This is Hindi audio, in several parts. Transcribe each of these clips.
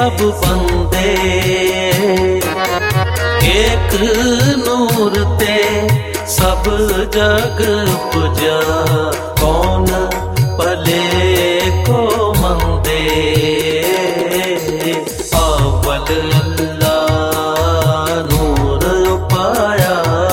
सब बंदे एक नूर ते सब जग पुजा कौन भले को मंदे अव्वल अल्लाह नूर पाया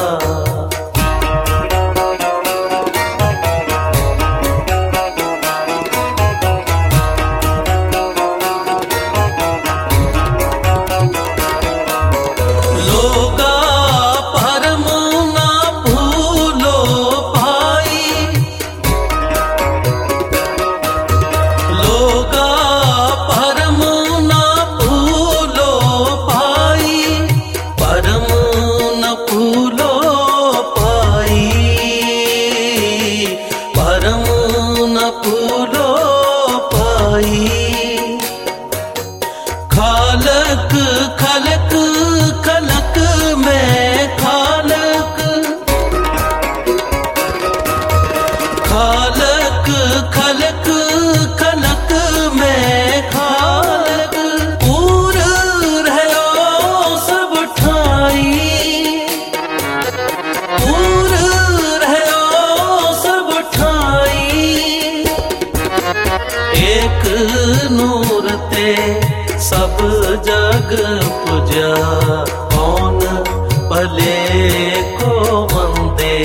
खालक खलक खलक में खालक खालक खलक खलक में खालक पूर रहो सब ठाई पूर रहो सब ठाई एक नूर ते सब जग पुजा कौन भले को मंदे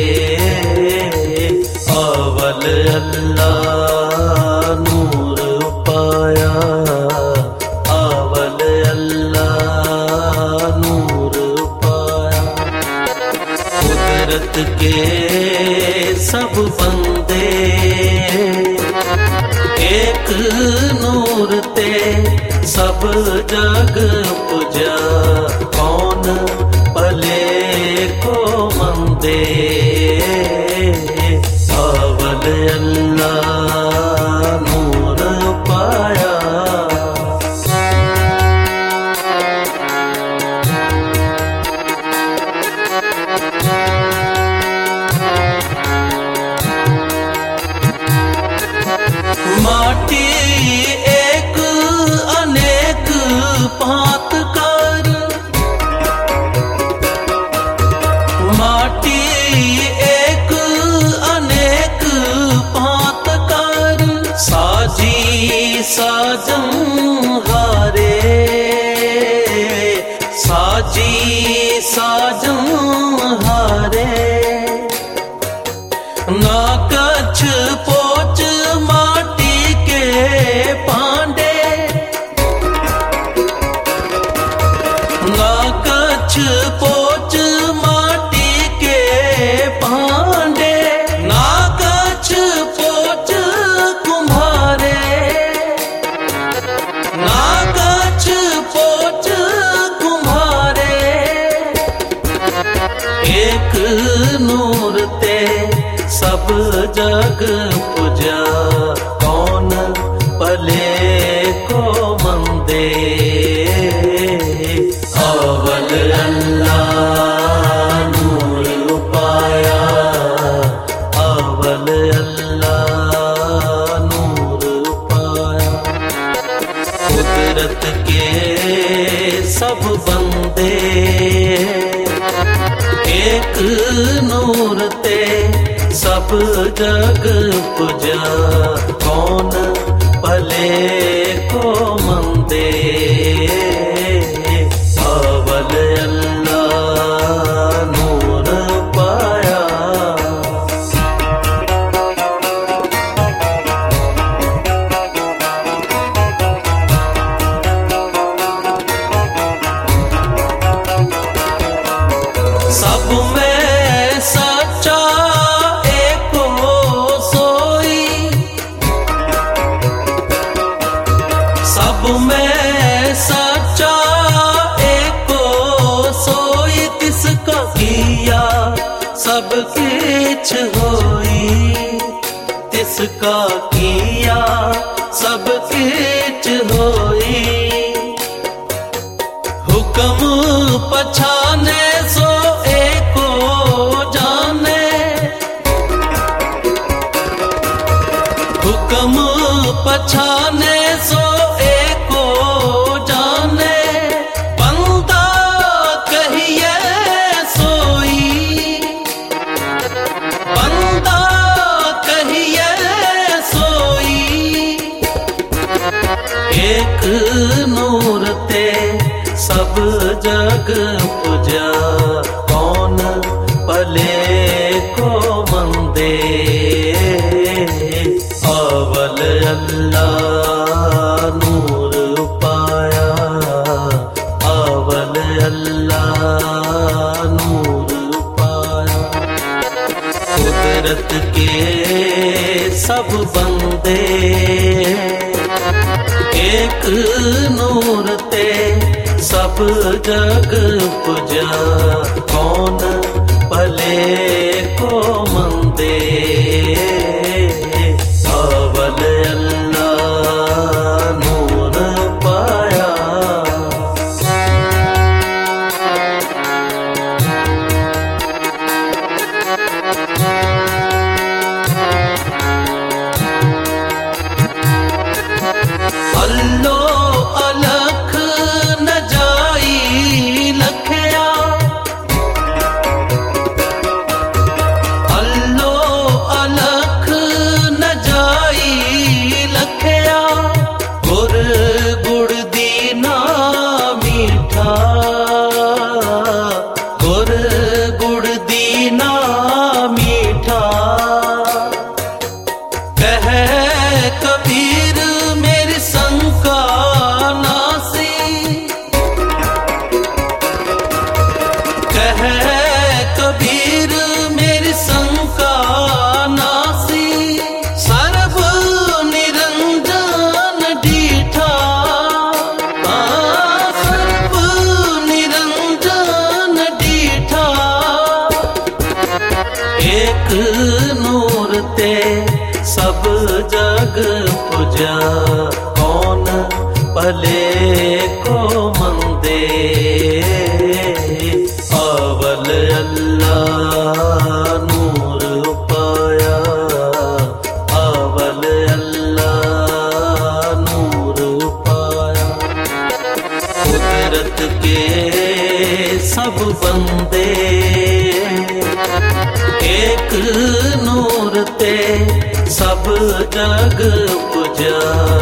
अव्वल अल्लाह नूर पाया अव्वल अल्लाह नूर पाया कुदरत के सब बंदे एक नूर ते सब जग पुजा कौन भले को मंदे अव्वल अल्लाह नूर पाया माटी एक अनेक भांत कर माटी एक अनेक भांत कर साजी साजम हारे साजी साजम हारे ना कछ पोच माटी के पांडे ना कछ पोच माटी के पांडे ना कछ पोच कुम्हारे ना कछ पोच कुम्हारे एक नूर ते सब जग पुजा कौन भले को मंदे अव्वल अल्लाह नूर पाया अव्वल अल्लाह नूर पाया कुदरत के सब बंदे एक नूर ते सब जग पुजा कौन भले को मंदे अव्वल अल्लाह नूर पाया सब में सच्चा एको सोई सब में सच्चा एको सोई तिसका किया सब किछ होई तिसका किया सब किछ होई हुक्म पछाने सो एको जाने हुक्म पछाने सो एको सब जग पूजा। कौन भले को मंदे, अवल अल्लाह नूर पाया, अवल अल्लाह नूर पाया। कुदरत के सब बंदे एक नूर ते सब जग पूजा। कौन भले को मंदे, अवल अल्लाह नूर पाया। अल्लो अलख न जाई लखया, अल्लो अलख न जाई लखया। गुर गुड़ दीना मीठा, गुर गुड़ दीना मीठा। कह कबीर मेरी शंका नासी, कह कबीर मेरी शंका नासी। सर्व निरंजन डीठा, सर्व निरंजन डीठा। एक नूर ते सब जग पूजा। कौन भले को मंदे, अवल अल्लाह नूर पाया, अवल अल्लाह नूर पाया। कुदरत के सब बंदे एक नूर ते सब जग पूजा।